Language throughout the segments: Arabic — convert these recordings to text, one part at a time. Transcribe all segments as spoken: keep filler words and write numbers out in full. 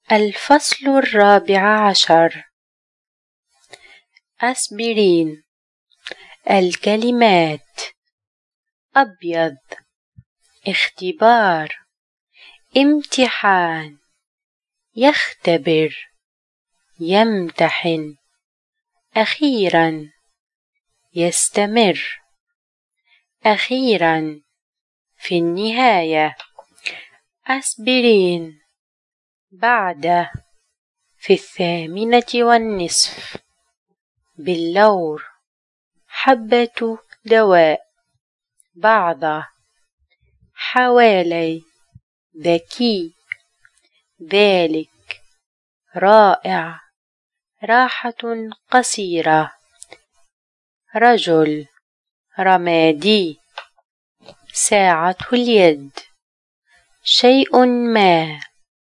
الفصل الرابع عشر. أسبرين. الكلمات: أبيض، اختبار، امتحان، يختبر، يمتحن، أخيرا، يستمر، أخيرا، في النهاية. أسبرين، بعد، في الثامنة والنصف، باللور، حبة دواء، بعض، حوالي، ذكي، ذلك، رائع، راحة قصيرة، رجل، رمادي، ساعة اليد، شيء ما،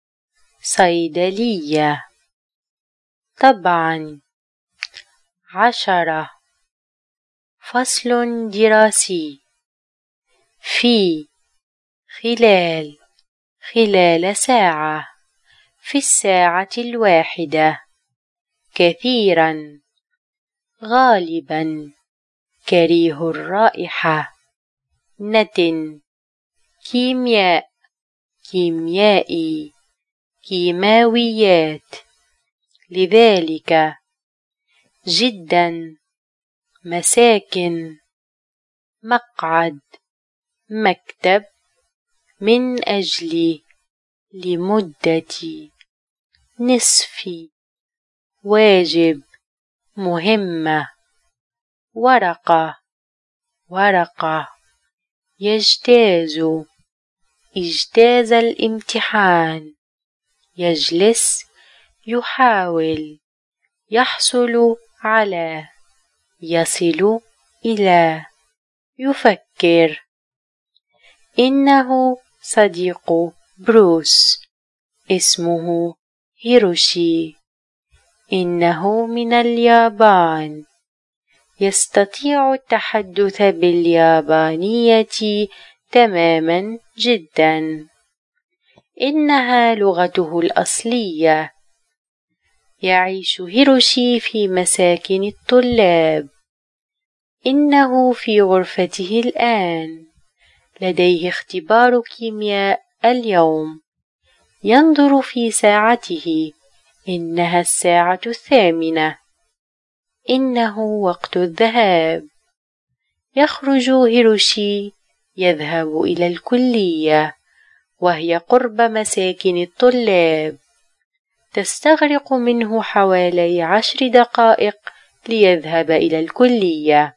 صيدلية، طبعا، عشرة، فصل دراسي، في، خلال، خلال ساعة، في الساعة الواحدة، كثيرا، غالبا، كريه الرائحة، نتن، كيمياء، كيميائي، كيماويات، لذلك، جدا، مساكن، مقعد، مكتب، من أجل، لمدة، نصف، واجب، مهمة، ورقة، ورقة، يجتاز، اجتاز الامتحان، يجلس، يحاول، يحصل على، يصل إلى، يفكر. إنه صديق بروس، اسمه هيروشي، إنه من اليابان، يستطيع التحدث باليابانية تماما جدا، إنها لغته الأصلية. يعيش هيروشي في مساكن الطلاب، إنه في غرفته الآن، لديه اختبار كيمياء اليوم، ينظر في ساعته، إنها الساعة الثامنة، إنه وقت الذهاب. يخرج هيروشي، يذهب إلى الكلية، وهي قرب مساكن الطلاب، تستغرق منه حوالي عشر دقائق ليذهب إلى الكلية.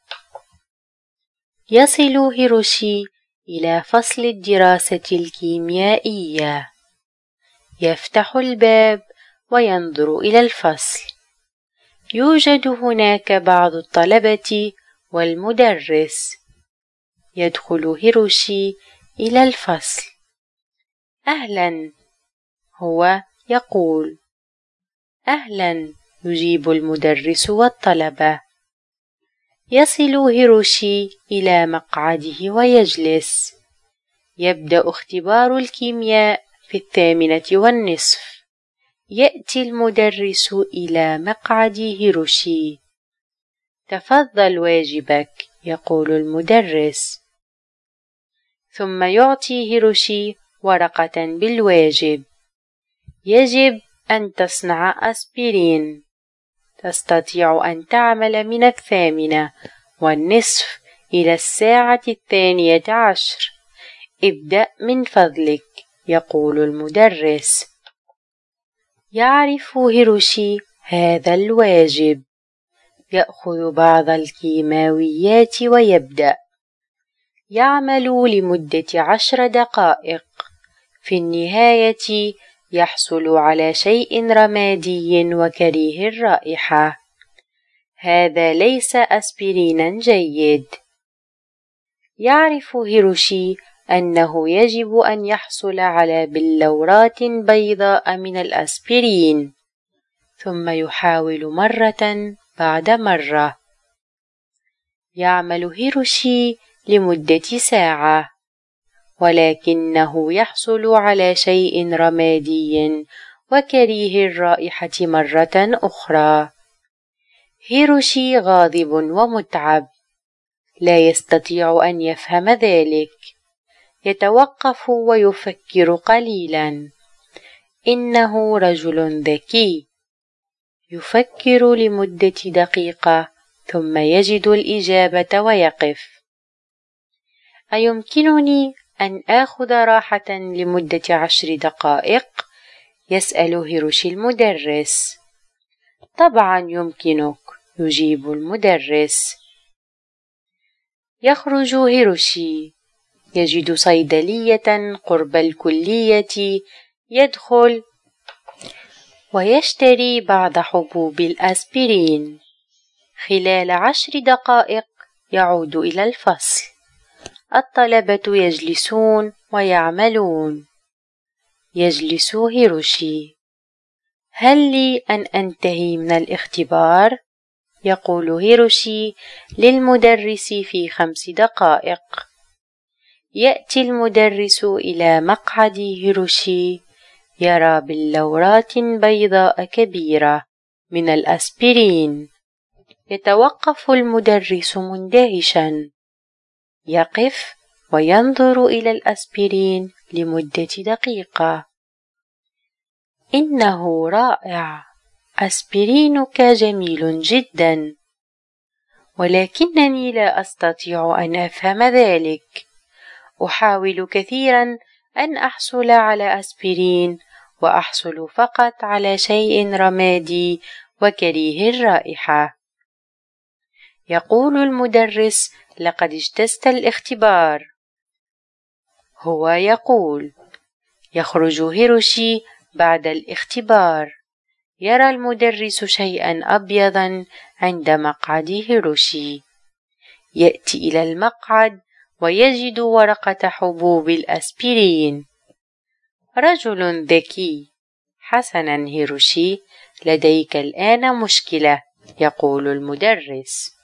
يصل هيروشي إلى فصل الدراسة الكيميائية، يفتح الباب وينظر إلى الفصل، يوجد هناك بعض الطلبة والمدرس. يدخل هيروشي إلى الفصل. أهلا، هو يقول. أهلا، يجيب المدرس والطلبة. يصل هيروشي إلى مقعده ويجلس. يبدأ اختبار الكيمياء في الثامنة والنصف. يأتي المدرس إلى مقعد هيروشي. تفضل واجبك، يقول المدرس. ثم يعطي هيروشي ورقة بالواجب. يجب أن تصنع أسبرين. تستطيع أن تعمل من الثامنة والنصف إلى الساعة الثانية عشر. ابدأ من فضلك، يقول المدرس. يعرف هيروشي هذا الواجب. يأخذ بعض الكيماويات ويبدأ. يعمل لمدة عشر دقائق. في النهاية يحصل على شيء رمادي وكريه الرائحة. هذا ليس أسبرينا جيد. يعرف هيروشي أنه يجب أن يحصل على بلورات بيضاء من الأسبرين، ثم يحاول مرة بعد مرة. يعمل هيروشي لمدة ساعة، ولكنه يحصل على شيء رمادي وكريه الرائحة مرة أخرى. هيروشي غاضب ومتعب، لا يستطيع أن يفهم ذلك. يتوقف ويفكر قليلا. إنه رجل ذكي. يفكر لمدة دقيقة ثم يجد الإجابة ويقف. أيمكنني أن آخذ راحة لمدة عشر دقائق؟ يسأل هيروشي المدرس. طبعا يمكنك، يجيب المدرس. يخرج هيروشي، يجد صيدلية قرب الكلية، يدخل ويشتري بعض حبوب الأسبرين. خلال عشر دقائق يعود إلى الفصل. الطلبة يجلسون ويعملون. يجلس هيروشي. هل لي أن أنتهي من الاختبار؟ يقول هيروشي للمدرس في خمس دقائق. يأتي المدرس إلى مقعد هيروشي، يرى بلورات بيضاء كبيرة من الأسبرين. يتوقف المدرس مندهشا، يقف وينظر إلى الأسبرين لمدة دقيقة. إنه رائع، أسبرينك جميل جدا، ولكنني لا أستطيع أن أفهم ذلك. أحاول كثيرا أن أحصل على أسبرين، وأحصل فقط على شيء رمادي وكريه الرائحة. يقول المدرس: لقد اجتزت الاختبار. هو يقول. يخرج هيروشي بعد الاختبار. يرى المدرس شيئا أبيضا عند مقعد هيروشي. يأتي إلى المقعد ويجد ورقة حبوب الأسبرين. رجل ذكي. حسنا هيروشي، لديك الآن مشكلة، يقول المدرس.